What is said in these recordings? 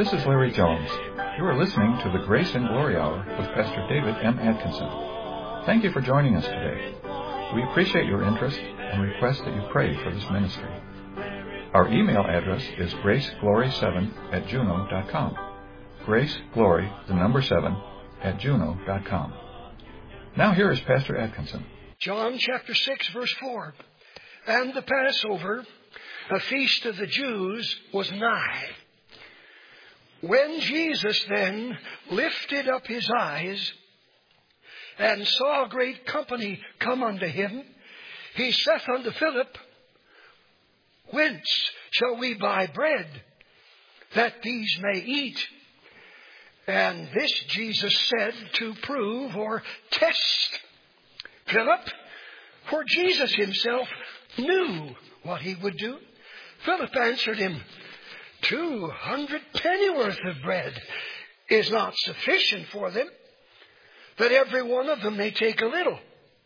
This is Larry Jones. You are listening to the Grace and Glory Hour with Pastor David M. Atkinson. Thank you for joining us today. We appreciate your interest and request that you pray for this ministry. Our email address is graceglory7@juno.com. Graceglory, the number 7, @juno.com. Now here is Pastor Atkinson. John chapter 6, verse 4. And the Passover, a feast of the Jews, was nigh. When Jesus then lifted up his eyes and saw a great company come unto him, he saith unto Philip, Whence shall we buy bread, that these may eat? And this Jesus said to prove or test Philip, for Jesus himself knew what he would do. Philip answered him, 200 pennyworth of bread is not sufficient for them, that every one of them may take a little.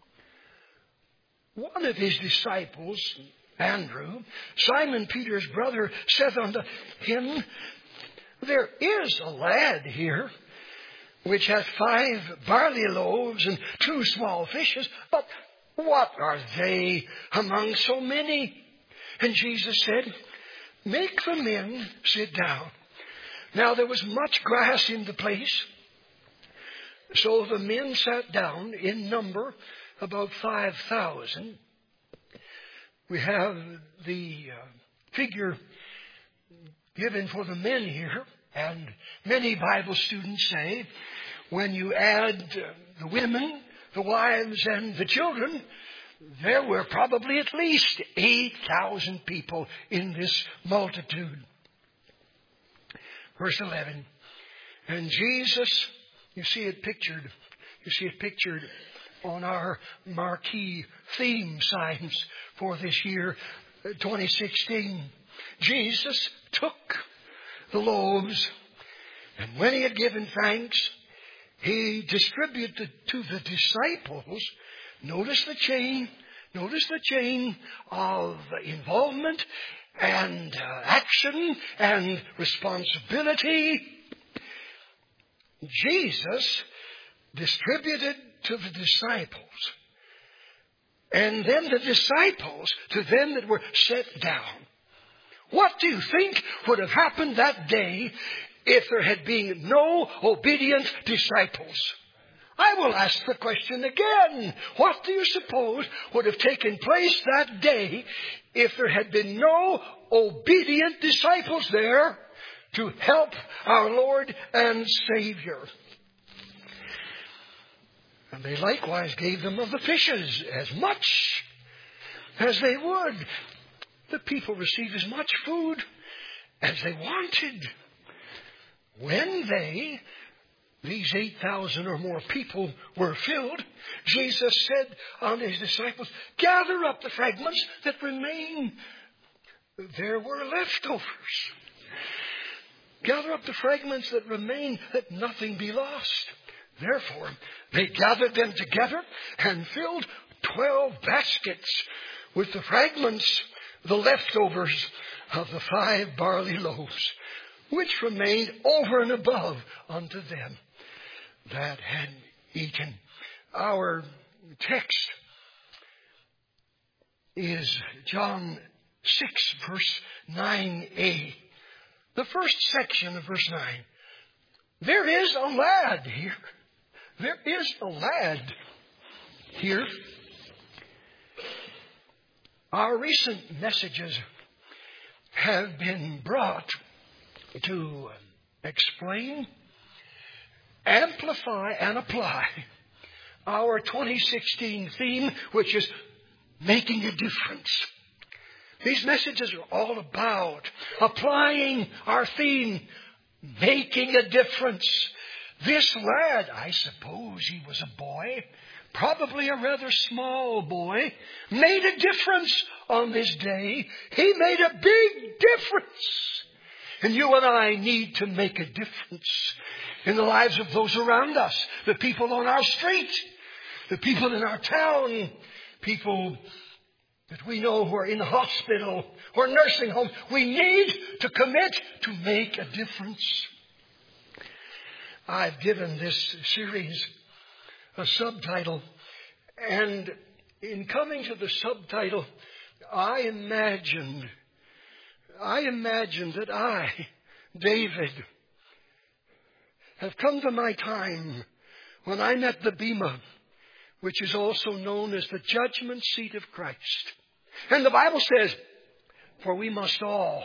One of his disciples, Andrew, Simon Peter's brother, saith unto him, There is a lad here, which hath 5 barley loaves and 2 small fishes, but what are they among so many? And Jesus said, Make the men sit down. Now there was much grass in the place, so the men sat down, in number about 5,000. We have the figure given for the men here, and many Bible students say when you add the women, the wives, and the children, there were probably at least 8,000 people in this multitude. Verse 11. And Jesus, you see it pictured on our marquee theme signs for this year, 2016. Jesus took the loaves, and when he had given thanks, he distributed to the disciples. Notice the chain of involvement and action and responsibility. Jesus distributed to the disciples, and then the disciples to them that were set down. What do you think would have happened that day if there had been no obedient disciples? I will ask the question again. What do you suppose would have taken place that day if there had been no obedient disciples there to help our Lord and Savior? And they likewise gave them of the fishes as much as they would. The people received as much food as they wanted. When these 8,000 or more people were filled, Jesus said unto his disciples, Gather up the fragments that remain. There were leftovers. Gather up the fragments that remain, that nothing be lost. Therefore, they gathered them together and filled 12 baskets with the fragments, the leftovers of the 5 barley loaves, which remained over and above unto them that had eaten. Our text is John 6, verse 9a. The first section of verse 9. There is a lad here. There is a lad here. Our recent messages have been brought to explain, amplify, and apply our 2016 theme, which is making a difference. These messages are all about applying our theme, making a difference. This lad, I suppose he was a boy, probably a rather small boy, made a difference on this day. He made a big difference. And you and I need to make a difference in the lives of those around us, the people on our street, the people in our town, people that we know who are in the hospital or nursing home. We need to commit to make a difference. I've given this series a subtitle, and in coming to the subtitle, I imagined that I, David, have come to my time when I'm at the Bema, which is also known as the judgment seat of Christ. And the Bible says, for we must all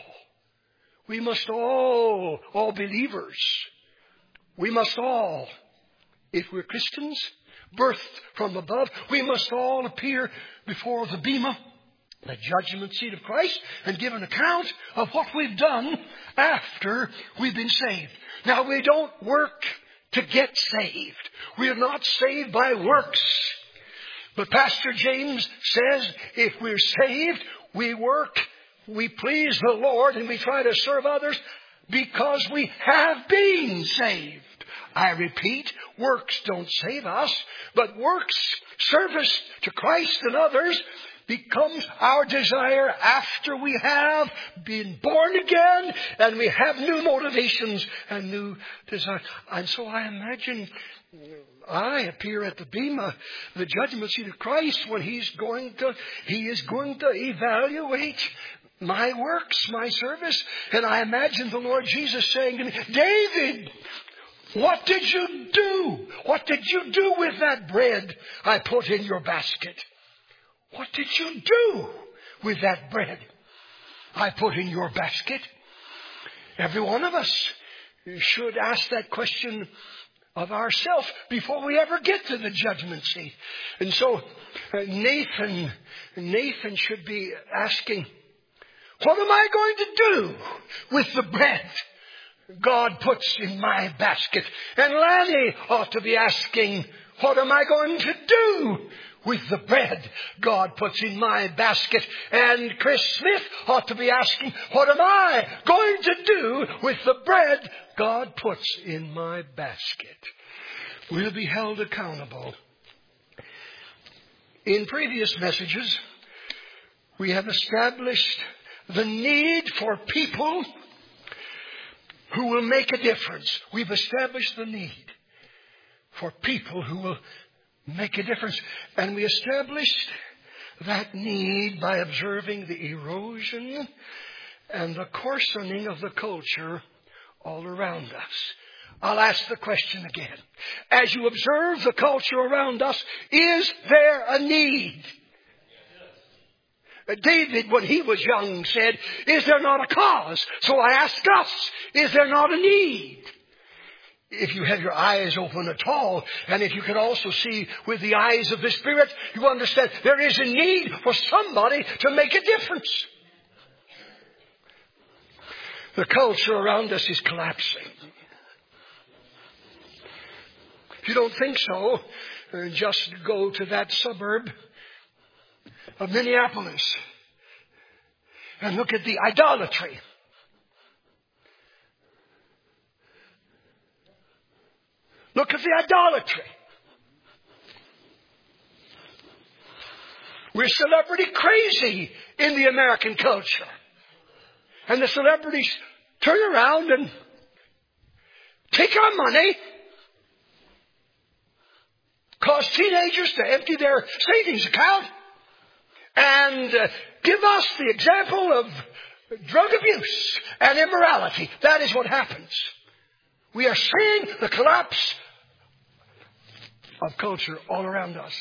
believers, we must all, if we're Christians, birthed from above, we must all appear before the Bema, the judgment seat of Christ, and give an account of what we've done after we've been saved. Now, we don't work to get saved. We are not saved by works. But Pastor James says if we're saved, we work, we please the Lord, and we try to serve others because we have been saved. I repeat, works don't save us, but works, service to Christ and others, becomes our desire after we have been born again and we have new motivations and new desires. And so I imagine I appear at the Bema, the judgment seat of Christ, when He is going to evaluate my works, my service. And I imagine the Lord Jesus saying to me, David, what did you do? What did you do with that bread I put in your basket? What did you do with that bread I put in your basket? Every one of us should ask that question of ourselves before we ever get to the judgment seat. And so Nathan should be asking, what am I going to do with the bread God puts in my basket? And Lanny ought to be asking, what am I going to do with the bread God puts in my basket? And Chris Smith ought to be asking, what am I going to do with the bread God puts in my basket? We'll be held accountable. In previous messages, we have established the need for people who will make a difference. We've established the need for people who will make a difference. And we established that need by observing the erosion and the coarsening of the culture all around us. I'll ask the question again. As you observe the culture around us, is there a need? David, when he was young, said, is there not a cause? So I ask us, is there not a need? If you have your eyes open at all, and if you can also see with the eyes of the Spirit, you understand there is a need for somebody to make a difference. The culture around us is collapsing. If you don't think so, just go to that suburb of Minneapolis and look at the idolatry. Look at the idolatry. We're celebrity crazy in the American culture. And the celebrities turn around and take our money, cause teenagers to empty their savings account, and give us the example of drug abuse and immorality. That is what happens. We are seeing the collapse of culture all around us.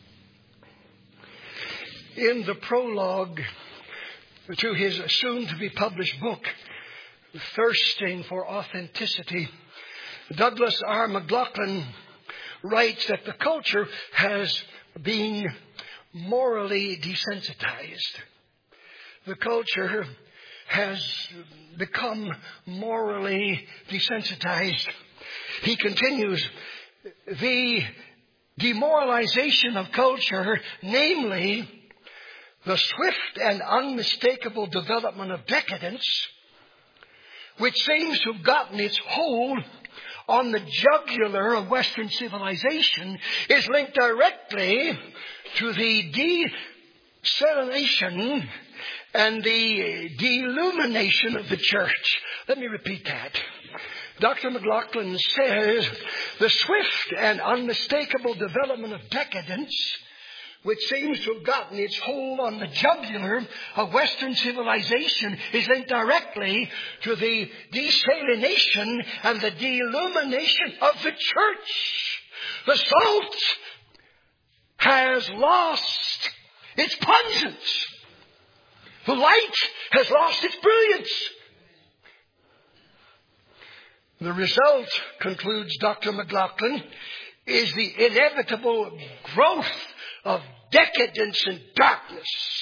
In the prologue to his soon-to-be-published book, Thirsting for Authenticity, Douglas R. McLaughlin writes that the culture has been morally desensitized. The culture has become morally desensitized. He continues, the demoralization of culture, namely the swift and unmistakable development of decadence, which seems to have gotten its hold on the jugular of Western civilization, is linked directly to the selenation and the delumination of the church. Let me repeat that. Dr. McLaughlin says the swift and unmistakable development of decadence, which seems to have gotten its hold on the jugular of Western civilization, is linked directly to the desalination and the delumination of the church. The salt has lost its pungence. The light has lost its brilliance. The result, concludes Dr. McLaughlin, is the inevitable growth of decadence and darkness.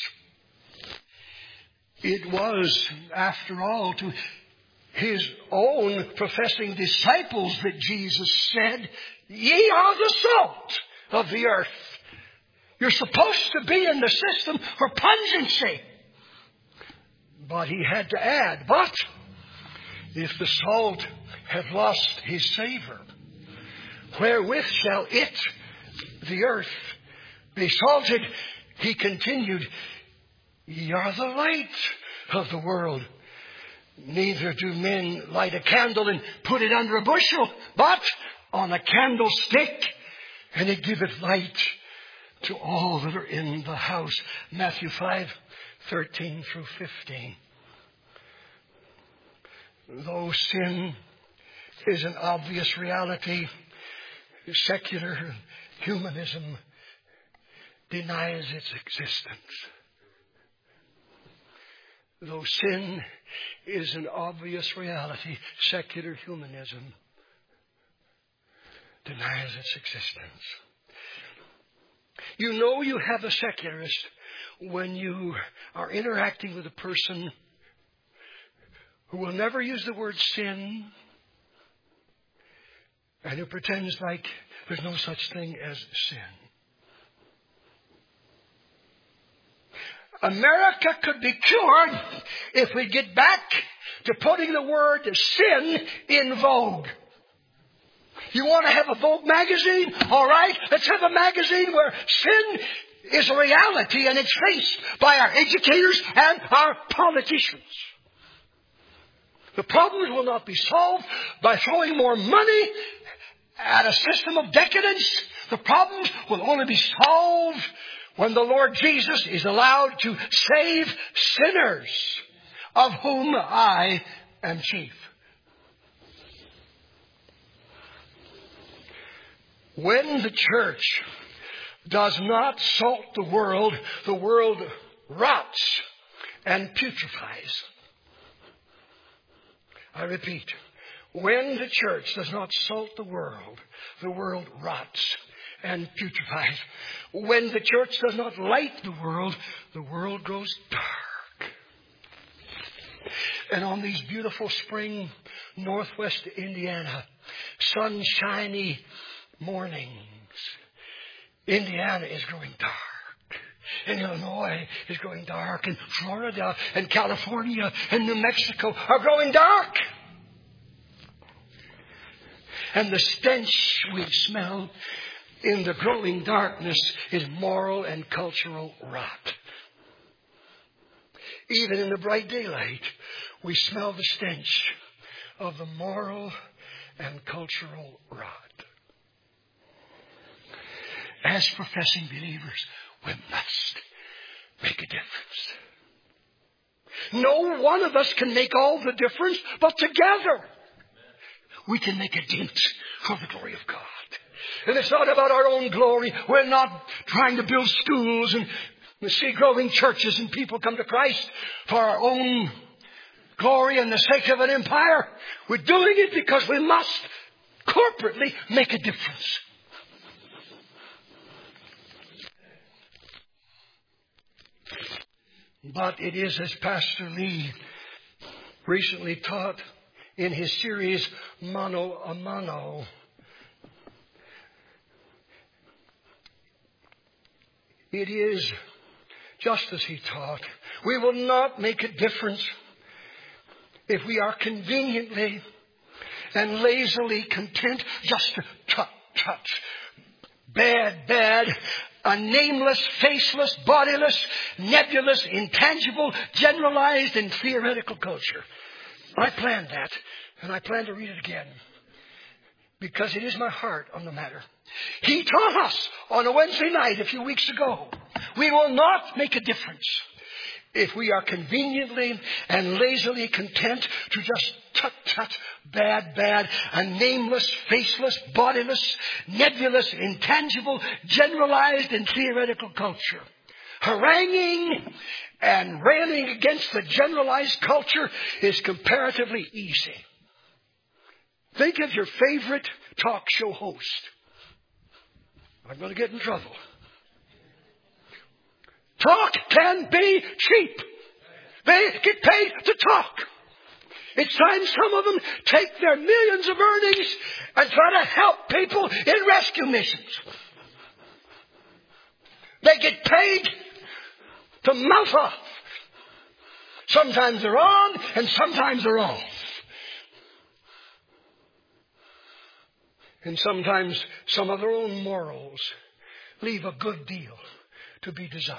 It was, after all, to his own professing disciples that Jesus said, "Ye are the salt of the earth." You're supposed to be in the system for pungency. But he had to add, but if the salt have lost his savor, wherewith shall it, the earth, be salted? He continued, "Ye are the light of the world. Neither do men light a candle and put it under a bushel, but on a candlestick, and it giveth light to all that are in the house." Matthew 5:13 through 15. Though sin is an obvious reality, secular humanism denies its existence. Though sin is an obvious reality, secular humanism denies its existence. You know you have a secularist when you are interacting with a person who will never use the word sin and who pretends like there's no such thing as sin. America could be cured if we get back to putting the word sin in vogue. You want to have a Vogue magazine? All right, let's have a magazine where sin is a reality and it's faced by our educators and our politicians. The problems will not be solved by throwing more money at a system of decadence. The problems will only be solved when the Lord Jesus is allowed to save sinners, of whom I am chief. When the church does not salt the world rots and putrefies. I repeat, when the church does not salt the world rots and putrefies. When the church does not light the world grows dark. And on these beautiful spring northwest Indiana, sunshiny mornings, Indiana is growing dark. And Illinois is growing dark. And Florida and California and New Mexico are growing dark. And the stench we smell in the growing darkness is moral and cultural rot. Even in the bright daylight, we smell the stench of the moral and cultural rot. As professing believers, we must make a difference. No one of us can make all the difference, but together we can make a dent for the glory of God. And it's not about our own glory. We're not trying to build schools and see growing churches and people come to Christ for our own glory and the sake of an empire. We're doing it because we must corporately make a difference. But it is, as Pastor Lee recently taught in his series, Mano a Mano, it is just as he taught. We will not make a difference if we are conveniently and lazily content just to touch bad, a nameless, faceless, bodiless, nebulous, intangible, generalized, and theoretical culture. I planned that, and I plan to read it again, because it is my heart on the matter. He taught us on a Wednesday night a few weeks ago, we will not make a difference if we are conveniently and lazily content to just tut, bad, a nameless, faceless, bodiless, nebulous, intangible, generalized, and theoretical culture. Haranguing and railing against the generalized culture is comparatively easy. Think of your favorite talk show host. I'm going to get in trouble. Talk can be cheap. They get paid to talk. It's time some of them take their millions of earnings and try to help people in rescue missions. They get paid to mouth off. Sometimes they're on and sometimes they're off. And sometimes some of their own morals leave a good deal to be desired.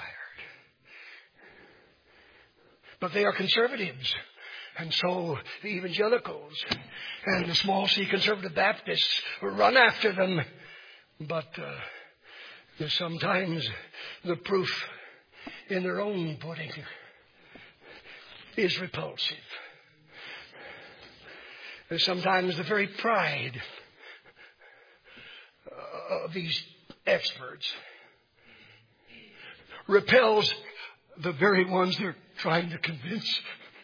But they are conservatives. And so the evangelicals and the small C conservative Baptists run after them. But sometimes the proof in their own pudding is repulsive. Sometimes the very pride of these experts repels the very ones they're trying to convince.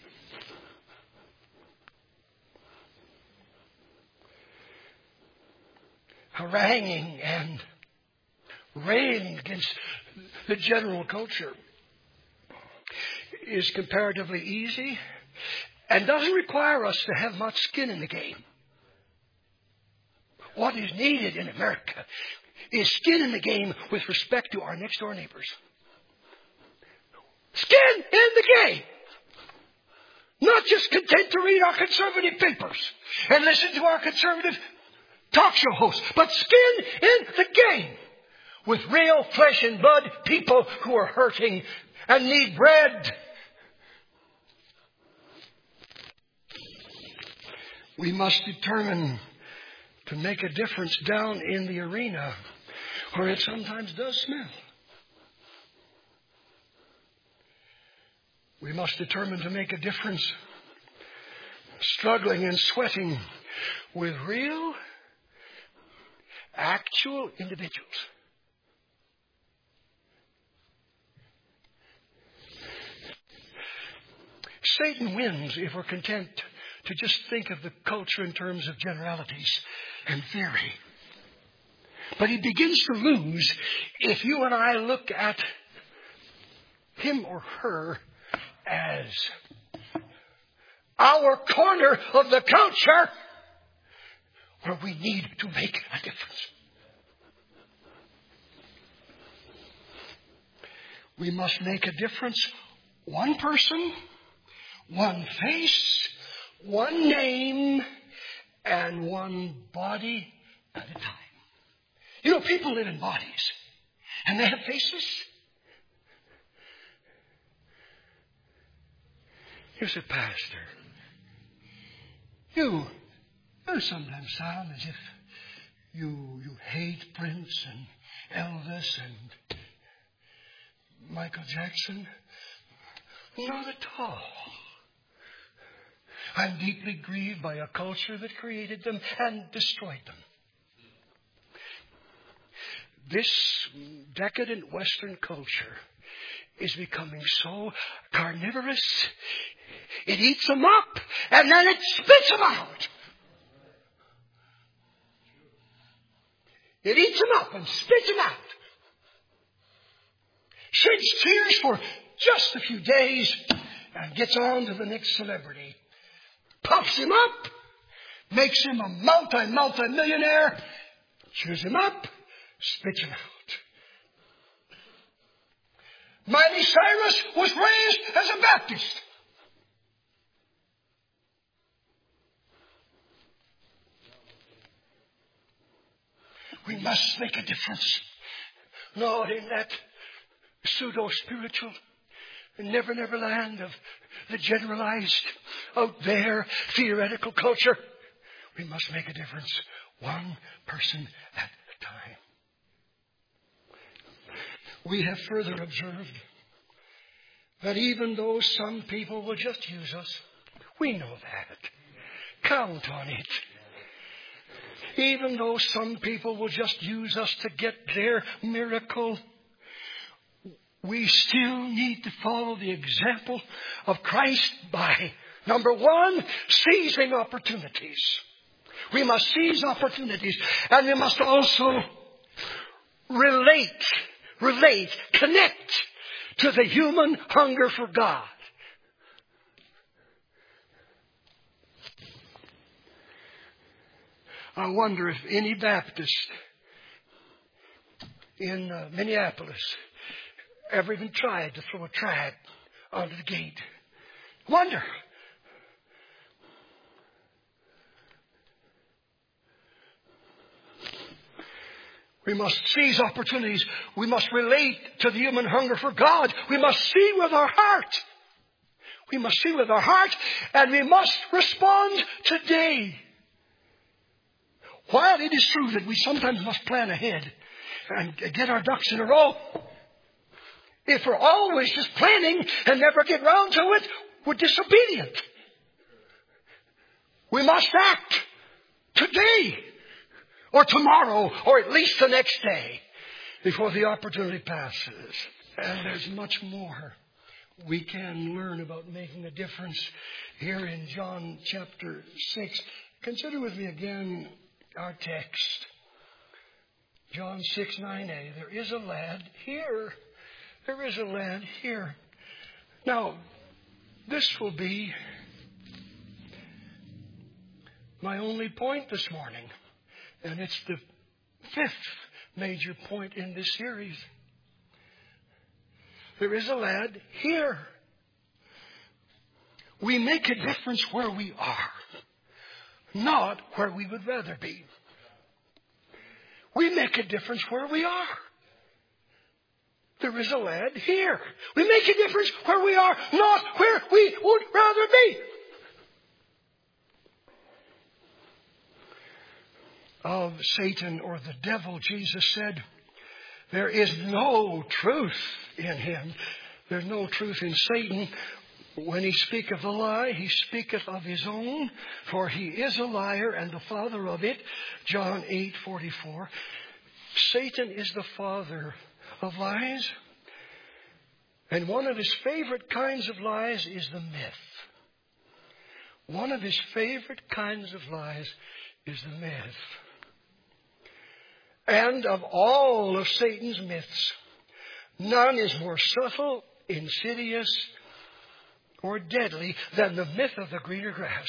Haranguing and railing against the general culture is comparatively easy and doesn't require us to have much skin in the game. What is needed in America is skin in the game with respect to our next door neighbors. Skin in the game. Not just content to read our conservative papers and listen to our conservative talk show hosts, but skin in the game with real flesh and blood people who are hurting and need bread. We must determine to make a difference down in the arena where it sometimes does smell. We must determine to make a difference struggling and sweating with real, actual individuals. Satan wins if we're content to just think of the culture in terms of generalities and theory. But he begins to lose if you and I look at him or her as our corner of the culture where we need to make a difference. We must make a difference. One person, one face, one name, and one body at a time. You know, people live in bodies, and they have faces. You said, Pastor, you sometimes sound as if you hate Prince and Elvis and Michael Jackson. Not at all. I'm deeply grieved by a culture that created them and destroyed them. This decadent Western culture is becoming so carnivorous, it eats them up and then it spits them out. It eats them up and spits them out. Sheds tears for just a few days and gets on to the next celebrity. Puffs him up, makes him a multi-millionaire, chews him up, spits him out. Miley Cyrus was raised as a Baptist. We must make a difference. Not in that pseudo-spiritual never land of the generalized, out there, theoretical culture. We must make a difference, one person at a time. We have further observed that even though some people will just use us, we know that. Count on it. Even though some people will just use us to get their miracle, we still need to follow the example of Christ by, number one, seizing opportunities. We must seize opportunities, and we must also connect to the human hunger for God. I wonder if any Baptist in Minneapolis ever even tried to throw a tract onto the gate. Wonder. We must seize opportunities. We must relate to the human hunger for God. We must see with our heart. We must see with our heart, and we must respond today. While it is true that we sometimes must plan ahead and get our ducks in a row, if we're always just planning and never get round to it, we're disobedient. We must act today or tomorrow or at least the next day before the opportunity passes. And there's much more we can learn about making a difference here in John chapter 6. Consider with me again our text. John 6:9a. There is a lad here. There is a lad here. Now, this will be my only point this morning. And it's the fifth major point in this series. There is a lad here. We make a difference where we are, not where we would rather be. We make a difference where we are. There is a lad here. We make a difference where we are, not where we would rather be. Of Satan or the devil, Jesus said, there is no truth in him. There's no truth in Satan. When he speaketh a lie, he speaketh of his own, for he is a liar and the father of it. John 8:44. Satan is the father of lies. And one of his favorite kinds of lies is the myth. One of his favorite kinds of lies is the myth. And of all of Satan's myths, none is more subtle, insidious, or deadly than the myth of the greener grass.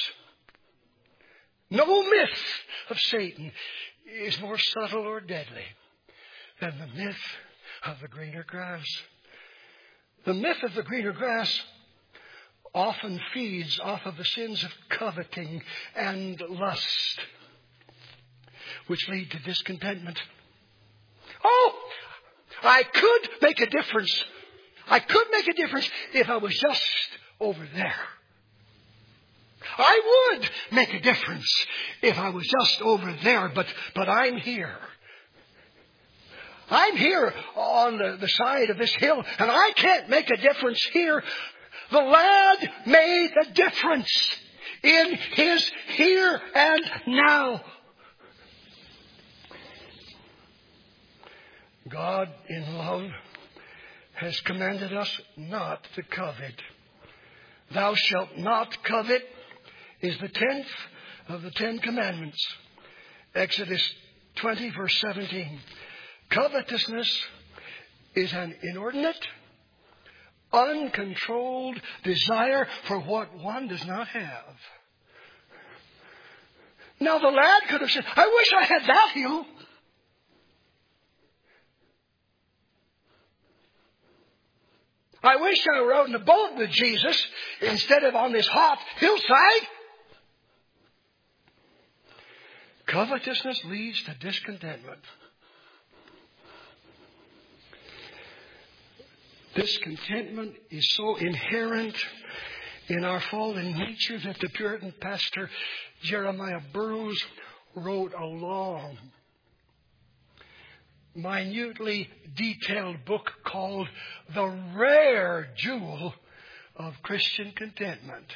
No myth of Satan is more subtle or deadly than the myth of the greener grass. The myth of the greener grass often feeds off of the sins of coveting and lust, which lead to discontentment. Oh, I could make a difference. I could make a difference if I was just over there. I would make a difference if I was just over there, but I'm here. I'm here on the side of this hill, and I can't make a difference here. The lad made a difference in his here and now. God in love has commanded us not to covet. Thou shalt not covet is the 10th of the 10 commandments. Exodus 20 verse 17. Covetousness is an inordinate, uncontrolled desire for what one does not have. Now the lad could have said, I wish I had that hill. I wish I were out in a boat with Jesus instead of on this hot hillside. Covetousness leads to discontentment. This contentment is so inherent in our fallen nature that the Puritan pastor Jeremiah Burroughs wrote a long, minutely detailed book called The Rare Jewel of Christian Contentment.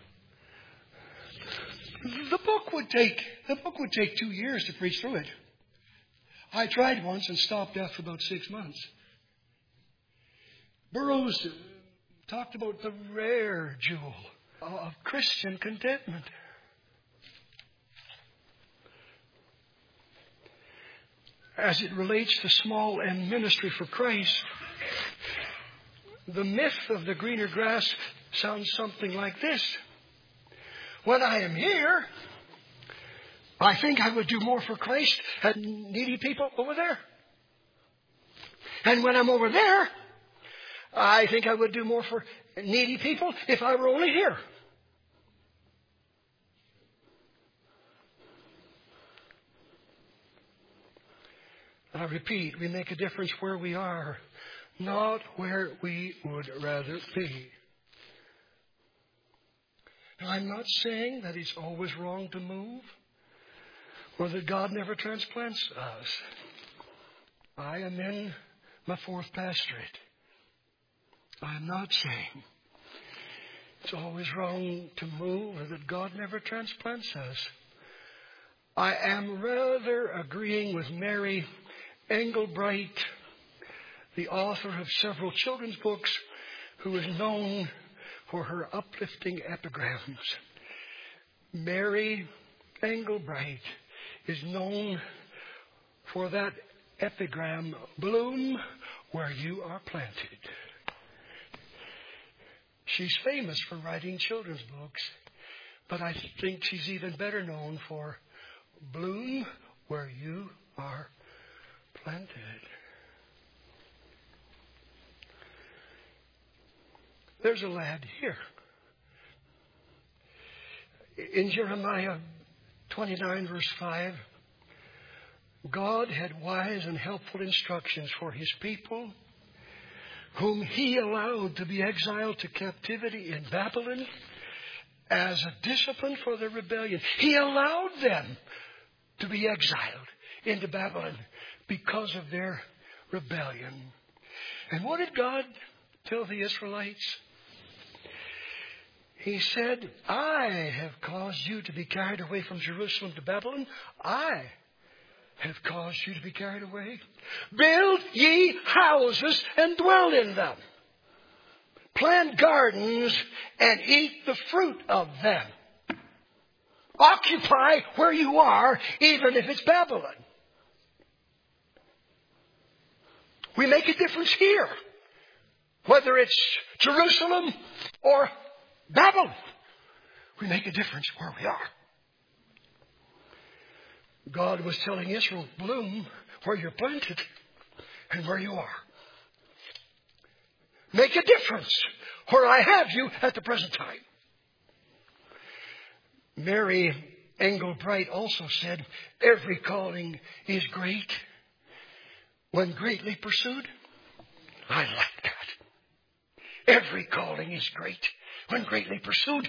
The book would take 2 years to preach through it. I tried once and stopped after about 6 months. Burroughs talked about the rare jewel of Christian contentment. As it relates to small M ministry for Christ, the myth of the greener grass sounds something like this. When I am here, I think I would do more for Christ and needy people over there. And when I'm over there, I think I would do more for needy people if I were only here. I repeat, we make a difference where we are, not where we would rather be. Now, I'm not saying that it's always wrong to move or that God never transplants us. I am in my 4th pastorate. I am not saying it's always wrong to move or that God never transplants us. I am rather agreeing with Mary Engelbreit, the author of several children's books, who is known for her uplifting epigrams. Mary Engelbreit is known for that epigram, "Bloom where you are planted." She's famous for writing children's books, but I think she's even better known for "Bloom where you are planted." There's a lad here. In Jeremiah 29, verse 5, God had wise and helpful instructions for His people, whom He allowed to be exiled to captivity in Babylon as a discipline for their rebellion. He allowed them to be exiled into Babylon because of their rebellion. And what did God tell the Israelites? He said, I have caused you to be carried away from Jerusalem to Babylon. I have caused you to be carried away. Build ye houses and dwell in them. Plant gardens and eat the fruit of them. Occupy where you are, even if it's Babylon. We make a difference here, whether it's Jerusalem or Babylon. We make a difference where we are. God was telling Israel, bloom where you're planted and where you are. Make a difference where I have you at the present time. Mary Engelbreit also said, every calling is great when greatly pursued. I like that. Every calling is great when greatly pursued.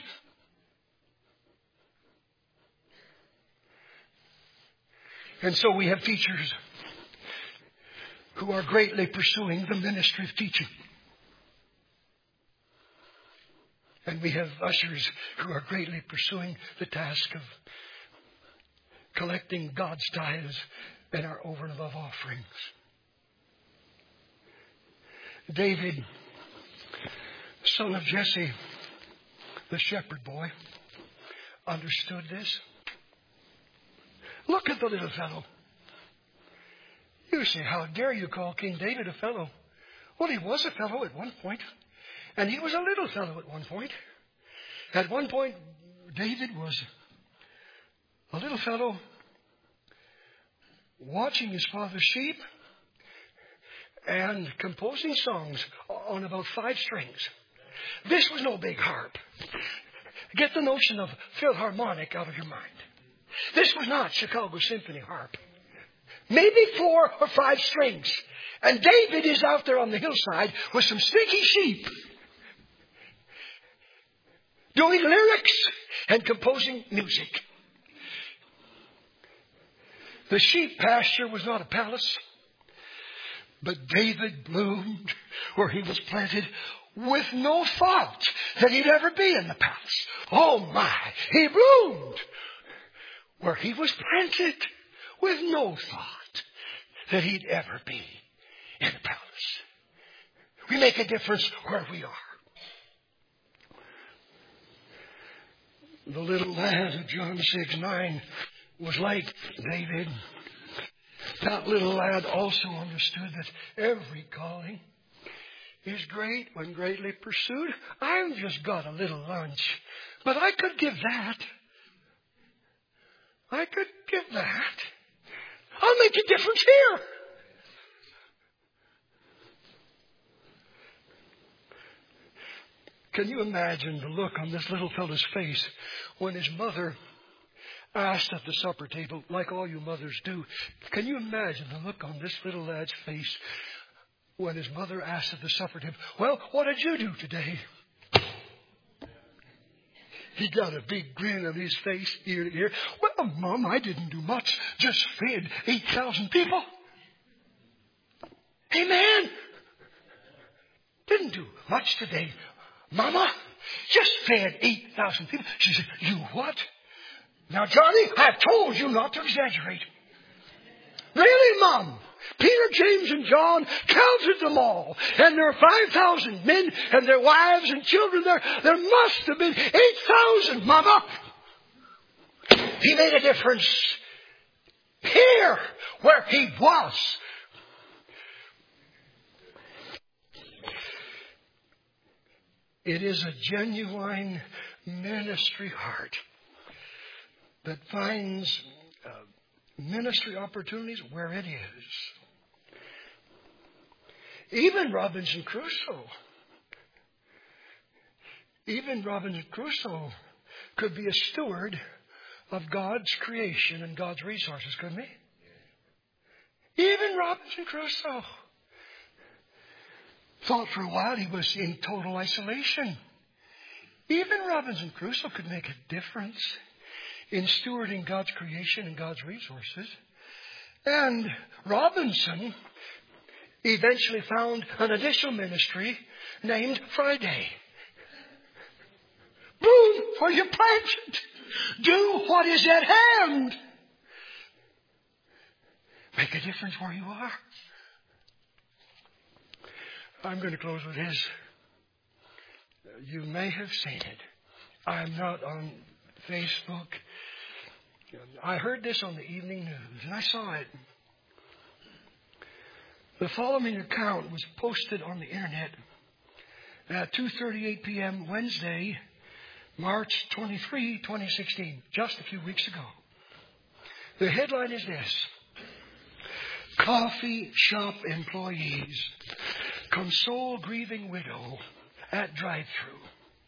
And so we have teachers who are greatly pursuing the ministry of teaching. And we have ushers who are greatly pursuing the task of collecting God's tithes and our over and above offerings. David, son of Jesse, the shepherd boy, understood this. Look at the little fellow. You say, how dare you call King David a fellow? Well, he was a fellow at one point. And he was a little fellow at one point. At one point, David was a little fellow watching his father's sheep and composing songs on about 5 strings. This was no big harp. Get the notion of Philharmonic out of your mind. This was not Chicago Symphony harp. Maybe 4 or 5 strings. And David is out there on the hillside with some stinky sheep, doing lyrics and composing music. The sheep pasture was not a palace, but David bloomed where he was planted with no thought that he'd ever be in the palace. Oh my, he bloomed where he was planted with no thought that he'd ever be in the palace. We make a difference where we are. The little lad of John 6:9 was like David. That little lad also understood that every calling is great when greatly pursued. I've just got a little lunch, but I could give that. I could give that. I'll make a difference here. Can you imagine the look on this little fellow's face when his mother asked at the supper table, like all you mothers do? Can you imagine the look on this little lad's face when his mother asked at the supper table, well, what did you do today? He got a big grin on his face, ear to ear. Well, Mom, I didn't do much. Just fed 8,000 people. Amen. Didn't do much today. Mama, just fed 8,000 people. She said, you what? Now, Johnny, I've told you not to exaggerate. Really, Mom? Peter, James, and John counted them all. And there are 5,000 men and their wives and children there. There must have been 8,000, Mama. He made a difference here where he was. It is a genuine ministry heart that finds ministry opportunities where it is. Even Robinson Crusoe could be a steward of God's creation and God's resources, couldn't he? Even Robinson Crusoe thought for a while he was in total isolation. Even Robinson Crusoe could make a difference in stewarding God's creation and God's resources. And Robinson eventually found an additional ministry named Friday. Bloom where you're planted. Do what is at hand. Make a difference where you are. I'm going to close with this. You may have seen it. I'm not on Facebook. I heard this on the evening news, and I saw it. The following account was posted on the internet at 2:38 p.m. Wednesday, March 23, 2016, just a few weeks ago. The headline is this: Coffee shop employees console grieving widow at drive-thru.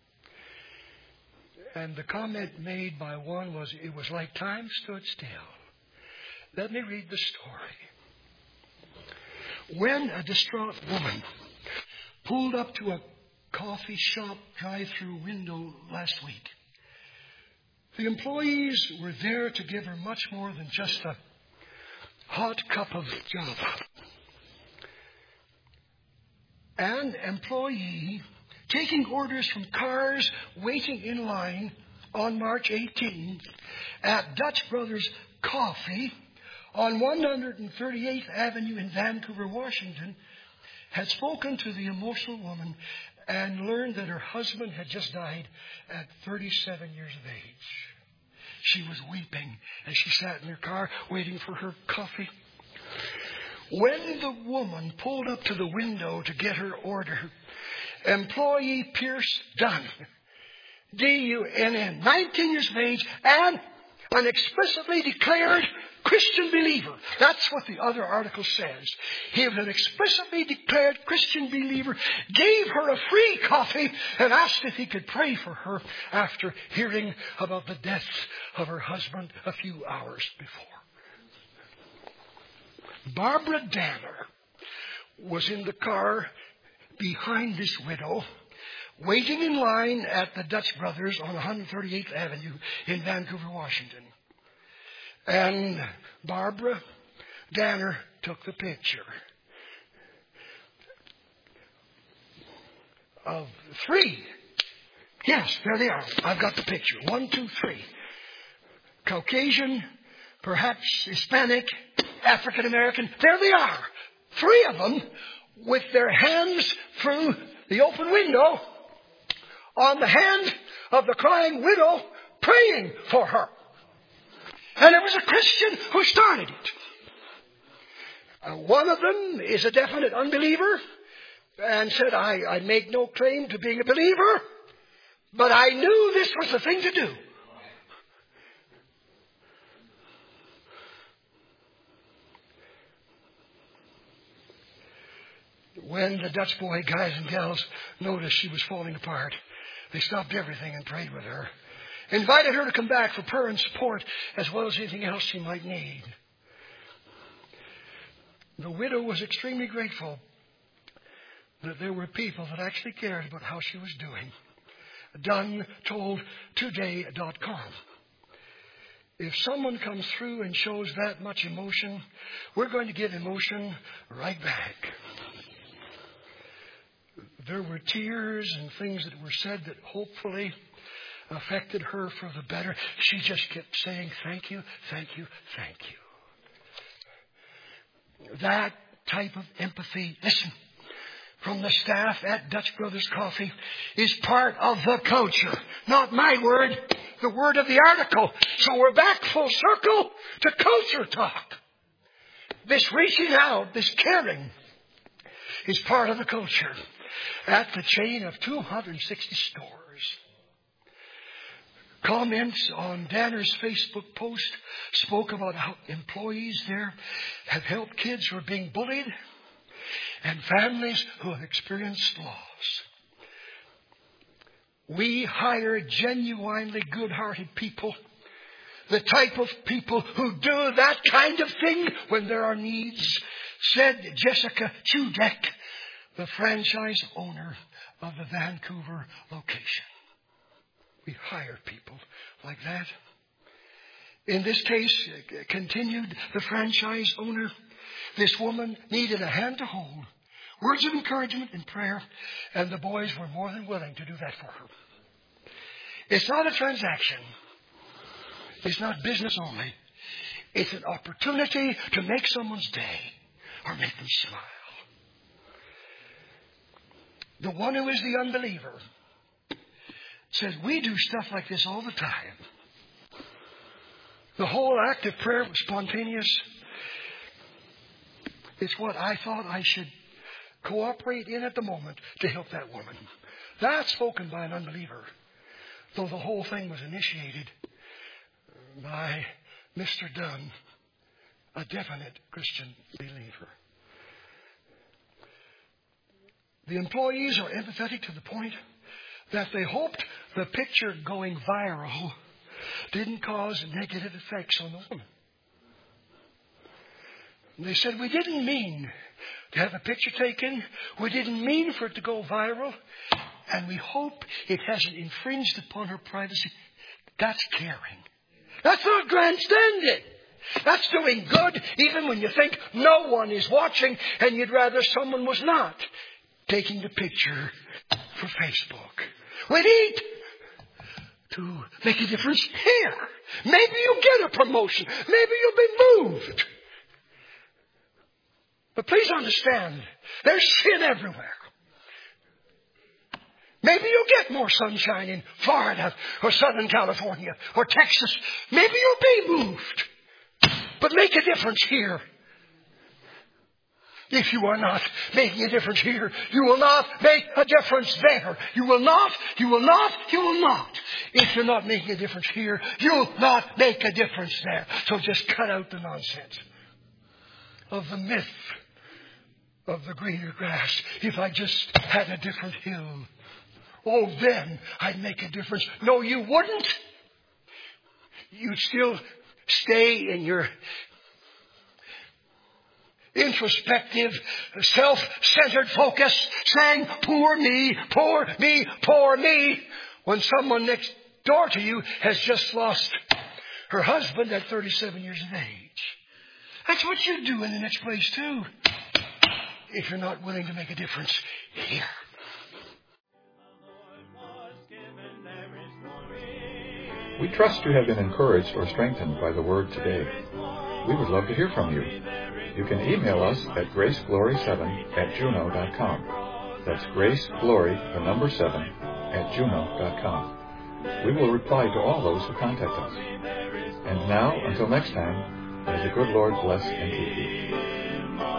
And the comment made by one was, it was like time stood still. Let me read the story. When a distraught woman pulled up to a coffee shop drive-thru window last week, the employees were there to give her much more than just a hot cup of java. An employee taking orders from cars waiting in line on March 18 at Dutch Brothers Coffee on 138th Avenue in Vancouver, Washington, had spoken to the emotional woman and learned that her husband had just died at 37 years of age. She was weeping as she sat in her car waiting for her coffee. When the woman pulled up to the window to get her order, employee Pierce Dunn, D-U-N-N, 19 years of age, and an explicitly declared Christian believer. That's what the other article says. He was an explicitly declared Christian believer, gave her a free coffee, and asked if he could pray for her after hearing about the death of her husband a few hours before. Barbara Danner was in the car behind this widow, waiting in line at the Dutch Brothers on 138th Avenue in Vancouver, Washington. And Barbara Danner took the picture of 3. Yes, there they are. I've got the picture. 1, 2, 3. Caucasian, perhaps Hispanic, African American. There they are. 3 of them with their hands through the open window on the hand of the crying widow, praying for her. And it was a Christian who started it. One of them is a definite unbeliever and said, I make no claim to being a believer, but I knew this was the thing to do. When the Dutch boy guys and gals noticed she was falling apart, they stopped everything and prayed with her. Invited her to come back for prayer and support as well as anything else she might need. The widow was extremely grateful that there were people that actually cared about how she was doing. DoneToldToday.com. If someone comes through and shows that much emotion, we're going to give emotion right back. There were tears and things that were said that hopefully affected her for the better. She just kept saying, thank you, thank you, thank you. That type of empathy, listen, from the staff at Dutch Brothers Coffee is part of the culture. Not my word, the word of the article. So we're back full circle to culture talk. This reaching out, this caring is part of the culture at the chain of 260 stores. Comments on Danner's Facebook post spoke about how employees there have helped kids who are being bullied and families who have experienced loss. We hire genuinely good-hearted people, the type of people who do that kind of thing when there are needs, said Jessica Chudek, the franchise owner of the Vancouver location. We hire people like that. In this case, continued the franchise owner, this woman needed a hand to hold, words of encouragement and prayer, and the boys were more than willing to do that for her. It's not a transaction. It's not business only. It's an opportunity to make someone's day or make them smile. The one who is the unbeliever says, we do stuff like this all the time. The whole act of prayer was spontaneous. It's what I thought I should cooperate in at the moment to help that woman. That's spoken by an unbeliever, though the whole thing was initiated by Mr. Dunn, a definite Christian believer. The employees are empathetic to the point that they hoped the picture going viral didn't cause negative effects on the woman. They said, we didn't mean to have a picture taken. We didn't mean for it to go viral. And we hope it hasn't infringed upon her privacy. That's caring. That's not grandstanding. That's doing good even when you think no one is watching and you'd rather someone was not taking the picture for Facebook. We need to make a difference here. Maybe you'll get a promotion. Maybe you'll be moved. But please understand, there's sin everywhere. Maybe you'll get more sunshine in Florida or Southern California or Texas. Maybe you'll be moved. But make a difference here. If you are not making a difference here, you will not make a difference there. You will not. If you're not making a difference here, you'll not make a difference there. So just cut out the nonsense of the myth of the greener grass. If I just had a different hill, oh, then I'd make a difference. No, you wouldn't. You'd still stay in your introspective, self-centered focus, saying, poor me, poor me, poor me, when someone next door to you has just lost her husband at 37 years of age. That's what you do in the next place too, if you're not willing to make a difference here. We trust you have been encouraged or strengthened by the Word today. We would love to hear from you. You can email us at graceglory7@juno.com. That's graceglory7@juno.com. We will reply to all those who contact us. And now, until next time, may the good Lord bless and keep you.